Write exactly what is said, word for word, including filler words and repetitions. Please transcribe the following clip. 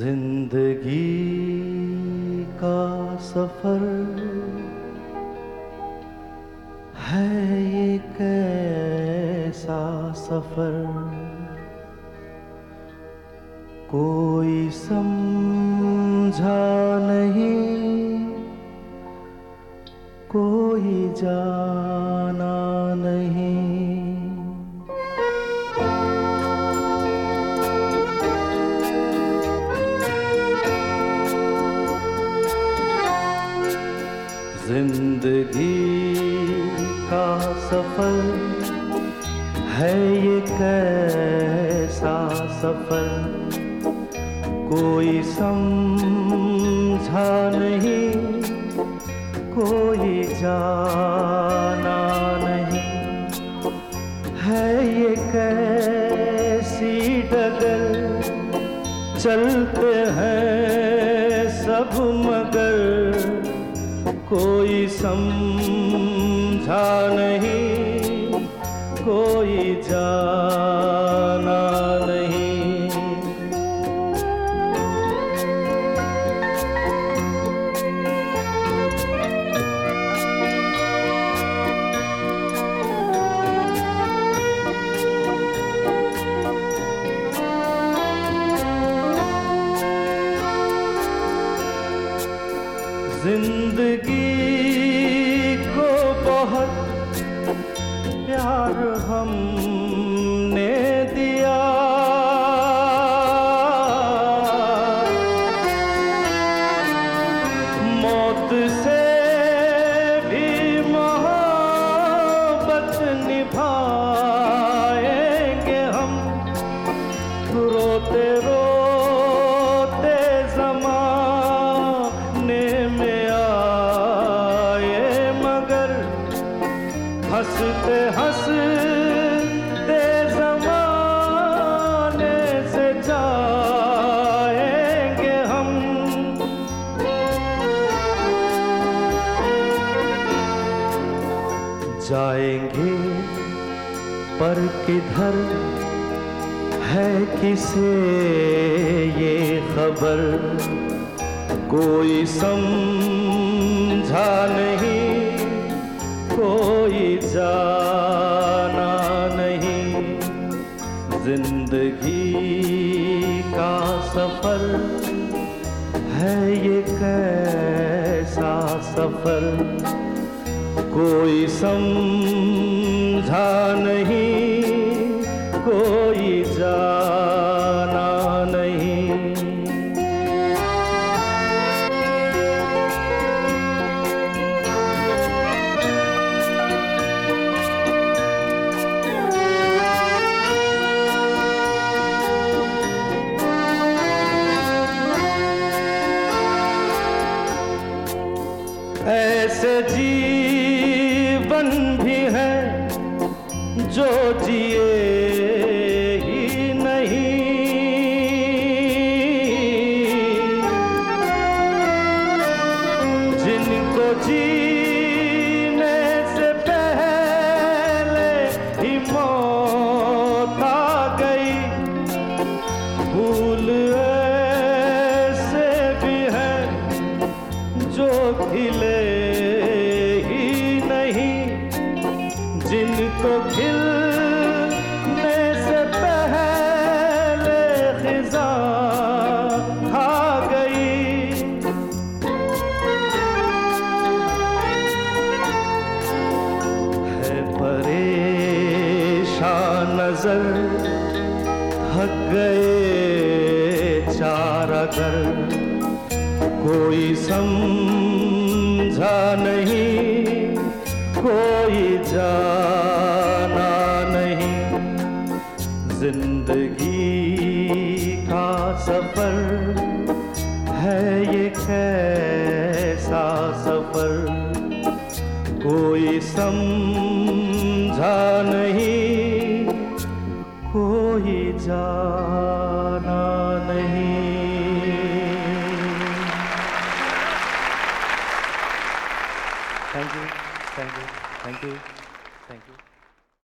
जिंदगी का सफर है ये कैसा सफर, कोई समझा नहीं, कोई जाना नहीं। जिंदगी का सफर है ये कैसा सफर, कोई समझा नहीं, कोई जाना नहीं। है ये कैसी डगर, चलते हैं सब मगर कोई समझा नहीं, कोई जाना नहीं। जिंदगी को बहुत प्यार हमने दिया, मौत से भी मोहब्बत निभाएंगे हम। रोते रोते ज़माने में हंसते हंसते ज़माने से जाएंगे हम। जाएंगे पर किधर है किसे ये खबर, कोई समझा नहीं, कोई जाना नहीं। जिंदगी का सफर है ये कैसा सफर, कोई समझा नहीं, कोई जाना नहीं। ऐसे जीवन भी हैं जो जिए ही नहीं, जिनको जीने से पहले ही मौत आ गई। फूल ऐसे भी हैं जो खिले ही नहीं, जिनको खिलने से पहले खिज़ां खा गई। है परेशान नजर, थक गए चारागर, कोई समझा नहीं, कोई जाना नहीं। जिंदगी का सफर है ये कैसा सफर, कोई समझा नहीं, कोई जाना नहीं। Thank you, thank you, thank you, thank you.